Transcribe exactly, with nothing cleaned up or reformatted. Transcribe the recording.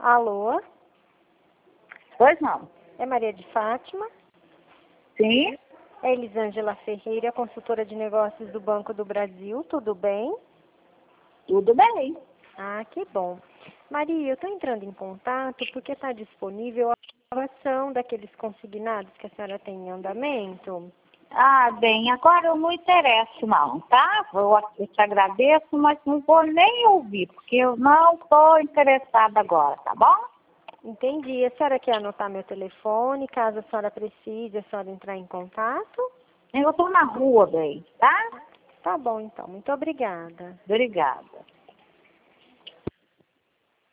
Alô? Pois não. É Maria de Fátima? Sim, É Elisângela Ferreira, consultora de negócios do Banco do Brasil. Tudo bem? tudo bem. Ah, que bom. Maria, eu estou entrando em contato porque está disponível a aprovação daqueles consignados que a senhora tem em andamento. Ah, bem, agora eu não interesso não, tá? Eu, eu te agradeço, mas não vou nem ouvir, porque eu não estou interessada agora, tá bom? Entendi. A senhora quer anotar meu telefone, caso a senhora precise, a senhora entrar em contato? Eu estou na rua, bem, tá? Tá bom, então. Muito obrigada. Obrigada.